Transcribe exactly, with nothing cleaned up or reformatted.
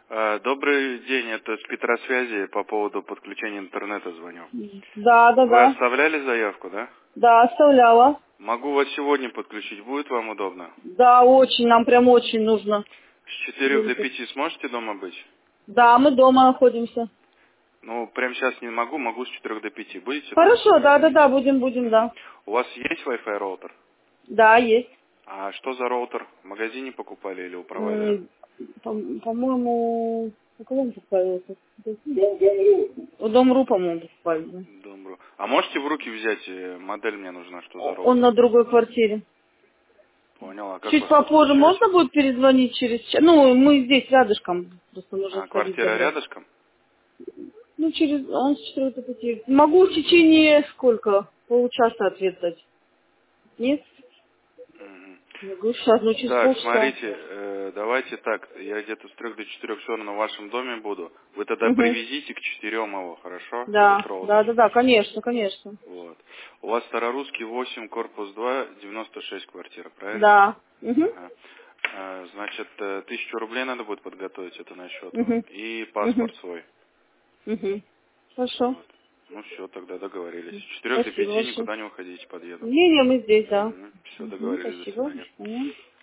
А, Добрый день, это с Петросвязи по поводу подключения интернета звоню. Да, да, Вы да. оставляли заявку, да? Да, оставляла. Могу вас сегодня подключить, будет вам удобно? Да, очень, нам прям очень нужно. С четырех до пяти сможете дома быть? Да, мы дома находимся. Ну, прямо сейчас не могу, могу с четырех до пяти. Будете дома? Хорошо, да, да, да, будем, будем, да. У вас есть Wi-Fi роутер? Да, есть. А что за роутер? В магазине покупали или у провайдера? М, по- По-моему, у кого мы покупали это? У Дом.ру, по-моему, покупали. Да. Добро. А можете в руки взять, э, модель мне нужна, что за Он роутер? на другой квартире. Понял, а как Чуть вас попозже подключать? можно будет перезвонить через час? Ну, мы здесь рядышком, просто нужно А, сходить квартира забрать. рядышком? Ну, через... Он с четырёх до пяти. Могу в течение сколько? Получаса ответ дать. Нет? Мгм. Могу сейчас, ну, через Так, полчаса. смотрите, э, давайте так, я где-то с трех до четырех все равно в вашем доме буду. Вы тогда Угу. привезите к четырем его, хорошо? Этот Да, да, роутер. да, да, конечно, конечно. Вот. У вас Старорусский восемь, корпус два, девяносто шесть квартира, правильно? Да. Угу. Ага. А, Значит, э, тысячу рублей надо будет подготовить, это на счет вам. Угу. И Угу. паспорт свой. Угу. Хорошо. Вот. Ну все, тогда договорились. С четырех до Спасибо пяти большое. никуда не уходите, подъеду. Не, не, мы здесь, да. Все, Угу, договорились, до спасибо. свидания. Мгм.